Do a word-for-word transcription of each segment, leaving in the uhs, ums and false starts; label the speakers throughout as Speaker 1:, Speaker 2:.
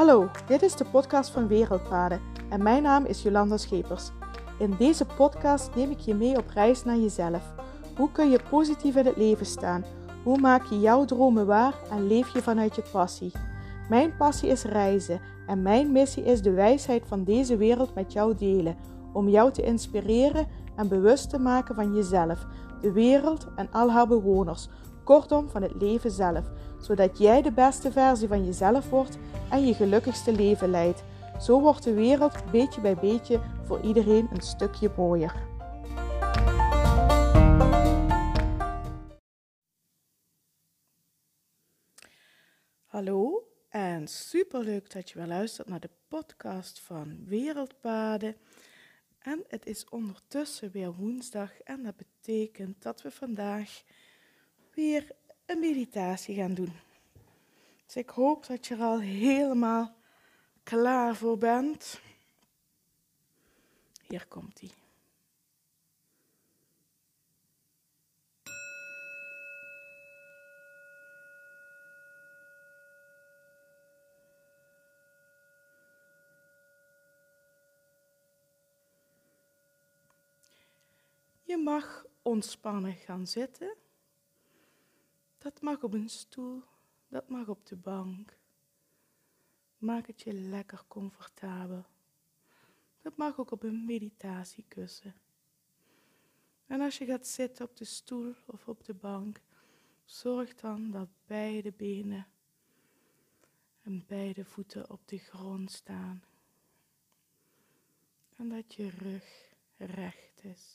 Speaker 1: Hallo, dit is de podcast van Wereldpaden en mijn naam is Jolanda Schepers. In deze podcast neem ik je mee op reis naar jezelf. Hoe kun je positief in het leven staan? Hoe maak je jouw dromen waar en leef je vanuit je passie? Mijn passie is reizen en mijn missie is de wijsheid van deze wereld met jou delen. Om jou te inspireren en bewust te maken van jezelf, de wereld en al haar bewoners. Kortom van het leven zelf, zodat jij de beste versie van jezelf wordt en je gelukkigste leven leidt. Zo wordt de wereld beetje bij beetje voor iedereen een stukje mooier. Hallo en superleuk dat je weer luistert naar de podcast van Wereldpaden. En het is ondertussen weer woensdag en dat betekent dat we vandaag weer een meditatie gaan doen. Dus ik hoop dat je er al helemaal klaar voor bent. Hier komt ie. Je mag ontspannen gaan zitten. Dat mag op een stoel, dat mag op de bank. Maak het je lekker comfortabel. Dat mag ook op een meditatiekussen. En als je gaat zitten op de stoel of op de bank, zorg dan dat beide benen en beide voeten op de grond staan. En dat je rug recht is.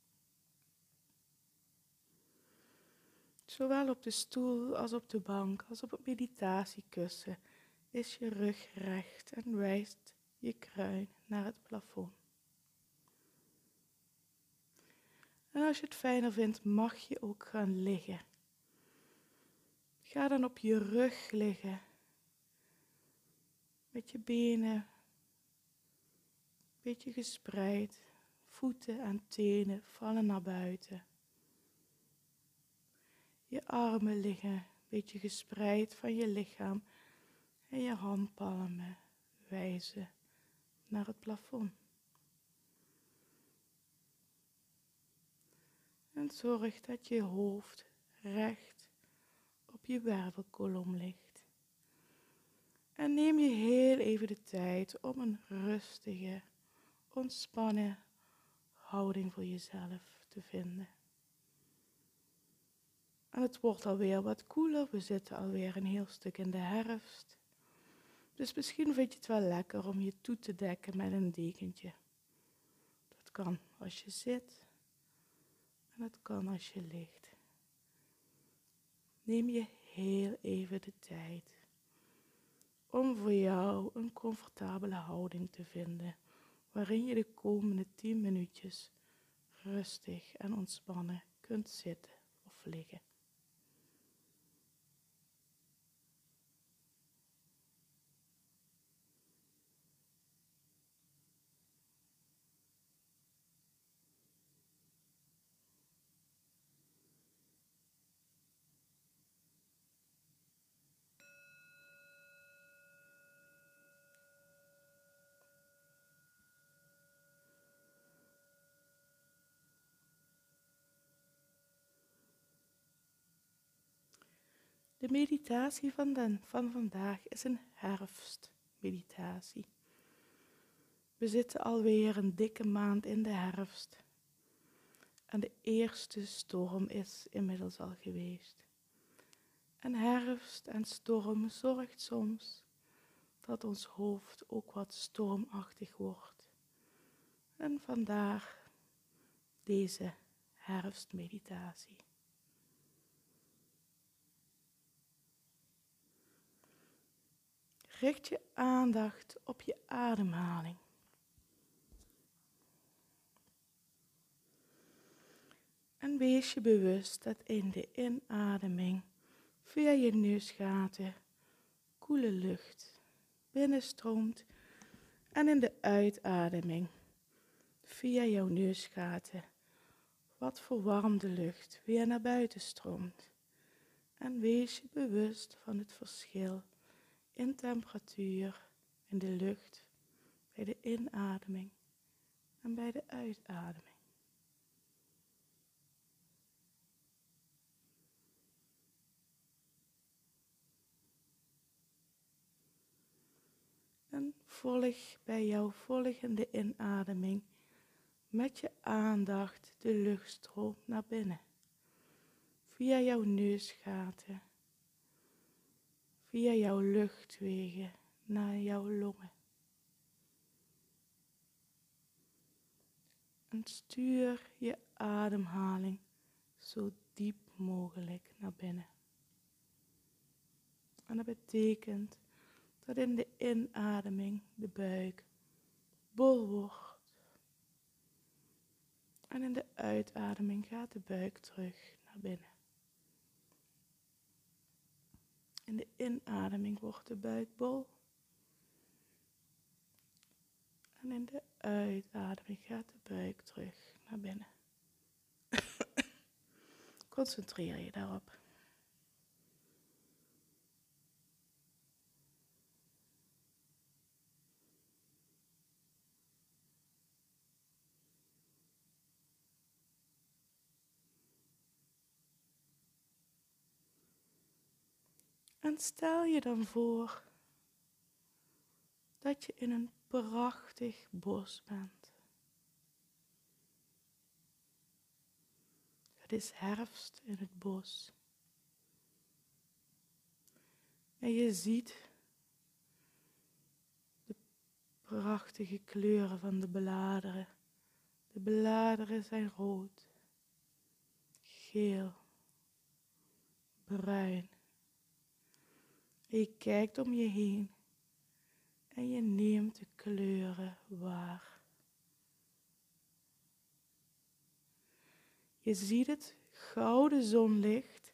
Speaker 1: Zowel op de stoel als op de bank als op het meditatiekussen is je rug recht en wijst je kruin naar het plafond. En als je het fijner vindt, mag je ook gaan liggen. Ga dan op je rug liggen, met je benen een beetje gespreid, voeten en tenen vallen naar buiten. Je armen liggen een beetje gespreid van je lichaam en je handpalmen wijzen naar het plafond. En zorg dat je hoofd recht op je wervelkolom ligt. En neem je heel even de tijd om een rustige, ontspannen houding voor jezelf te vinden. En het wordt alweer wat koeler, we zitten alweer een heel stuk in de herfst. Dus misschien vind je het wel lekker om je toe te dekken met een dekentje. Dat kan als je zit en dat kan als je ligt. Neem je heel even de tijd om voor jou een comfortabele houding te vinden, waarin je de komende tien minuutjes rustig en ontspannen kunt zitten of liggen. De meditatie van, den, van vandaag is een herfstmeditatie. We zitten alweer een dikke maand in de herfst. En de eerste storm is inmiddels al geweest. En herfst en storm zorgt soms dat ons hoofd ook wat stormachtig wordt. En vandaar deze herfstmeditatie. Richt je aandacht op je ademhaling. En wees je bewust dat in de inademing via je neusgaten koele lucht binnenstroomt en in de uitademing via jouw neusgaten wat verwarmde lucht weer naar buiten stroomt. En wees je bewust van het verschil in temperatuur in de lucht, bij de inademing en bij de uitademing. En volg bij jouw volgende inademing met je aandacht de luchtstroom naar binnen. Via jouw neusgaten, via jouw luchtwegen naar jouw longen. En stuur je ademhaling zo diep mogelijk naar binnen. En dat betekent dat in de inademing de buik bol wordt. En in de uitademing gaat de buik terug naar binnen. In de inademing wordt de buik bol. En in de uitademing gaat de buik terug naar binnen. Concentreer je daarop. En stel je dan voor dat je in een prachtig bos bent. Het is herfst in het bos. En je ziet de prachtige kleuren van de bladeren. De bladeren zijn rood, geel, bruin. En je kijkt om je heen en je neemt de kleuren waar. Je ziet het gouden zonlicht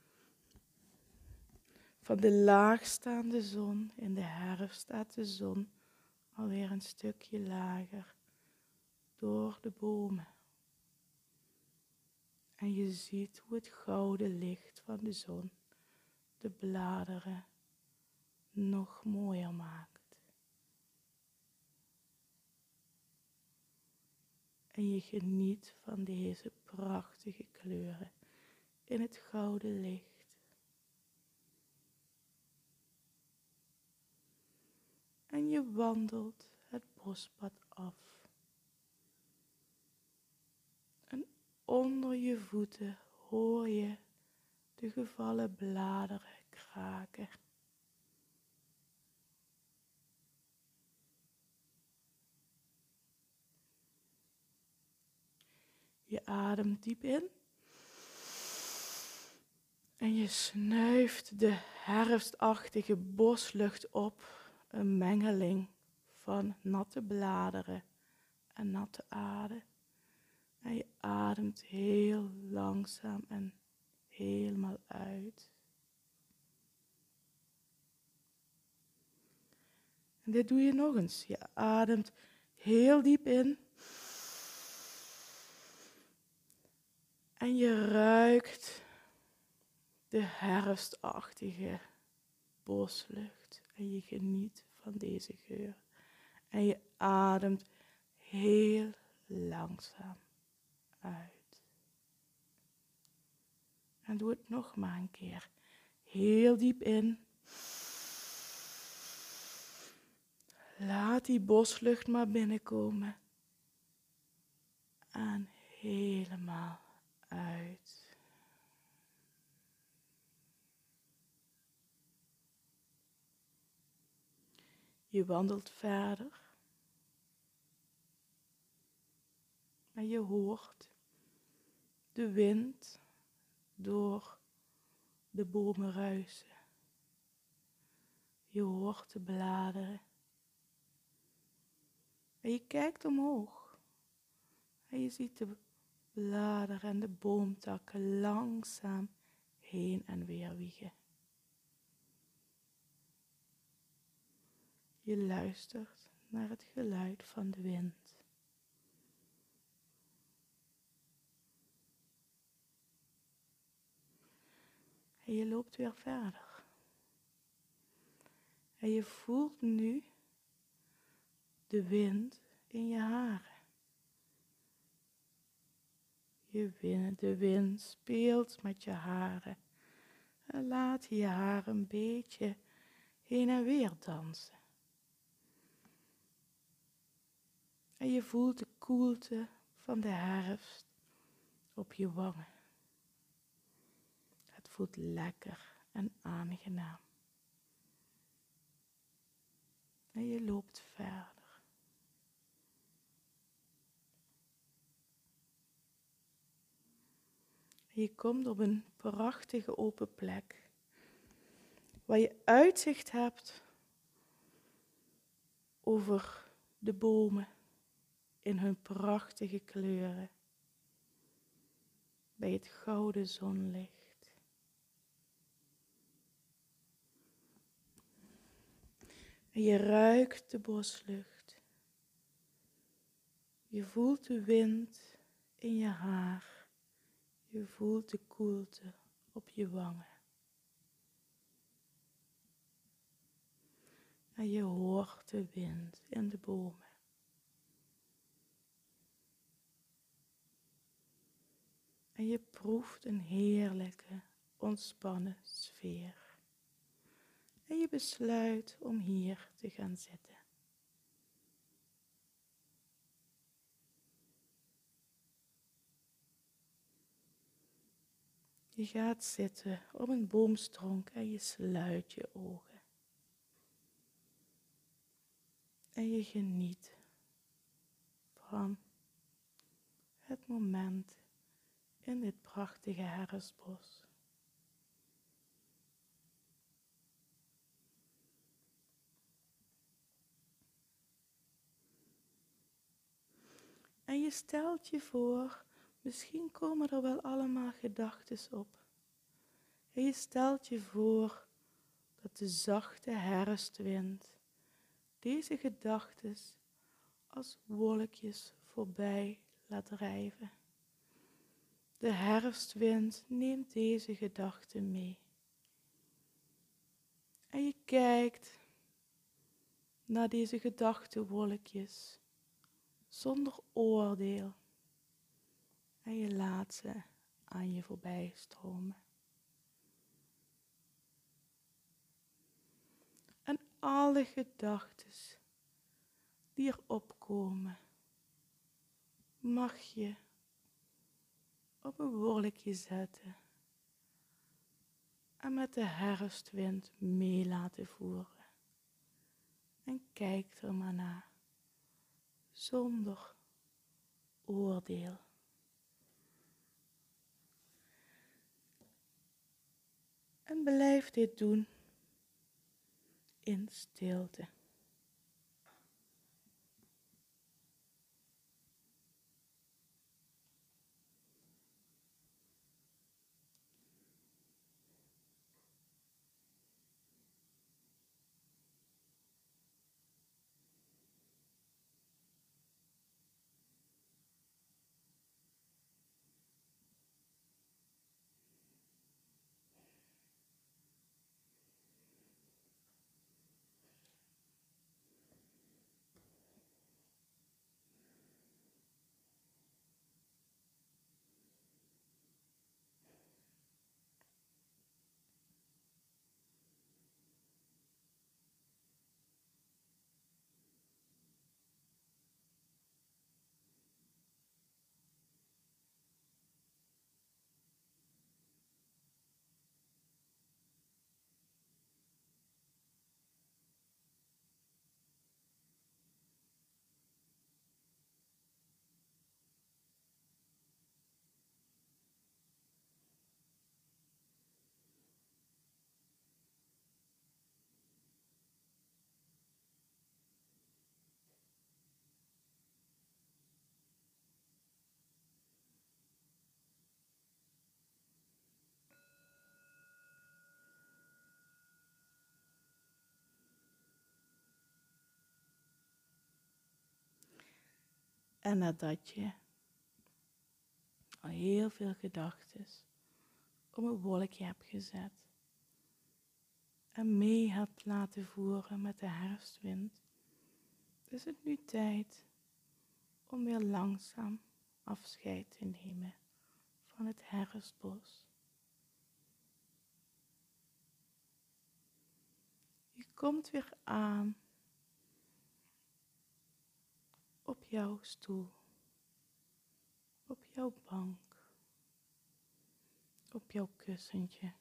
Speaker 1: van de laagstaande zon. In de herfst staat de zon alweer een stukje lager door de bomen. En je ziet hoe het gouden licht van de zon de bladeren nog mooier maakt. En je geniet van deze prachtige kleuren in het gouden licht. En je wandelt het bospad af. En onder je voeten hoor je de gevallen bladeren kraken. Je ademt diep in. En je snuift de herfstachtige boslucht op. Een mengeling van natte bladeren en natte aarde. En je ademt heel langzaam en helemaal uit. En dit doe je nog eens. Je ademt heel diep in. En je ruikt de herfstachtige boslucht. En je geniet van deze geur. En je ademt heel langzaam uit. En doe het nog maar een keer. Heel diep in. Laat die boslucht maar binnenkomen. En helemaal uit. Je wandelt verder. En je hoort de wind door de bomen ruisen. Je hoort de bladeren. En je kijkt omhoog. En je ziet de bladeren en de boomtakken langzaam heen en weer wiegen. Je luistert naar het geluid van de wind. En je loopt weer verder. En je voelt nu de wind in je haren. Je wind, de wind speelt met je haren. En laat je haar een beetje heen en weer dansen. En je voelt de koelte van de herfst op je wangen. Het voelt lekker en aangenaam. En je loopt verder. En je komt op een prachtige open plek. Waar je uitzicht hebt over de bomen in hun prachtige kleuren. Bij het gouden zonlicht. En je ruikt de boslucht. Je voelt de wind in je haar. Je voelt de koelte op je wangen. En je hoort de wind in de bomen. En je proeft een heerlijke, ontspannen sfeer. En je besluit om hier te gaan zitten. Je gaat zitten op een boomstronk en je sluit je ogen. En je geniet van het moment in dit prachtige herfstbos. En je stelt je voor, misschien komen er wel allemaal gedachten op. En je stelt je voor dat de zachte herfstwind deze gedachten als wolkjes voorbij laat drijven. De herfstwind neemt deze gedachten mee. En je kijkt naar deze gedachtenwolkjes zonder oordeel. En je laat ze aan je voorbij stromen. En alle gedachten die er opkomen, mag je op een wolkje zetten en met de herfstwind mee laten voeren. En kijk er maar naar, zonder oordeel. En blijf dit doen in stilte. En nadat je al heel veel gedachten op een wolkje hebt gezet en mee hebt laten voeren met de herfstwind, is het nu tijd om weer langzaam afscheid te nemen van het herfstbos. Je komt weer aan op jouw stoel, op jouw bank, op jouw kussentje,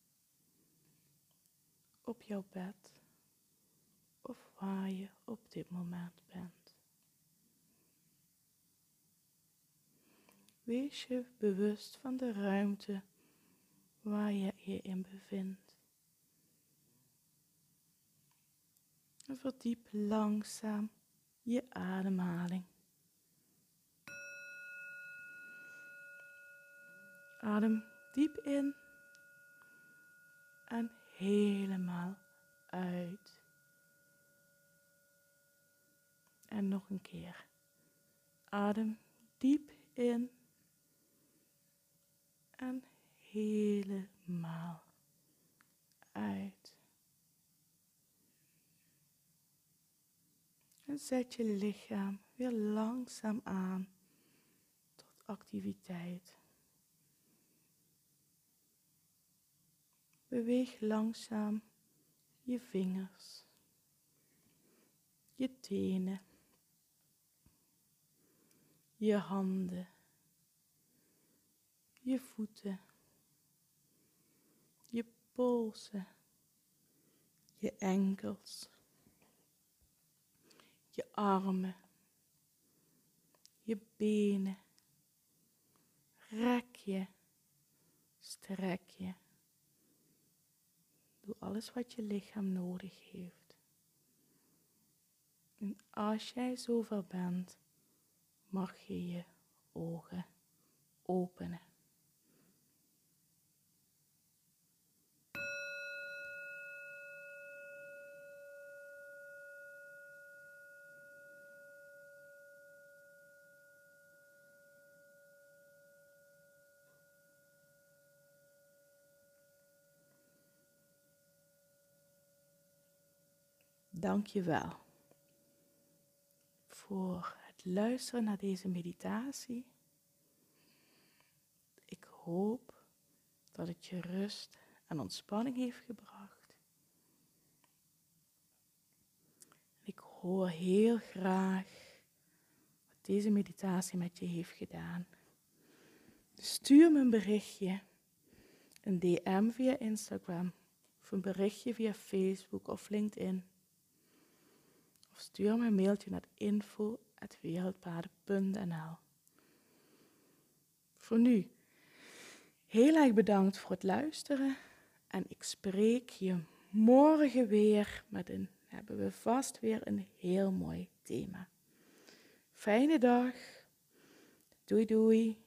Speaker 1: op jouw bed of waar je op dit moment bent. Wees je bewust van de ruimte waar je je in bevindt. En verdiep langzaam je ademhaling. Adem diep in en helemaal uit. En nog een keer. Adem diep in en helemaal uit. En zet je lichaam weer langzaam aan tot activiteit. Beweeg langzaam je vingers, je tenen, je handen, je voeten, je polsen, je enkels, je armen, je benen. Rek je, strek je. Doe alles wat je lichaam nodig heeft. En als jij zover bent, mag je je ogen openen. Dank je wel voor het luisteren naar deze meditatie. Ik hoop dat het je rust en ontspanning heeft gebracht. Ik hoor heel graag wat deze meditatie met je heeft gedaan. Stuur me een berichtje, een D M via Instagram of een berichtje via Facebook of LinkedIn. Of stuur me een mailtje naar info at wereldpaden punt n l. Voor nu, heel erg bedankt voor het luisteren. En ik spreek je morgen weer met een, hebben we vast weer een heel mooi thema. Fijne dag. Doei doei.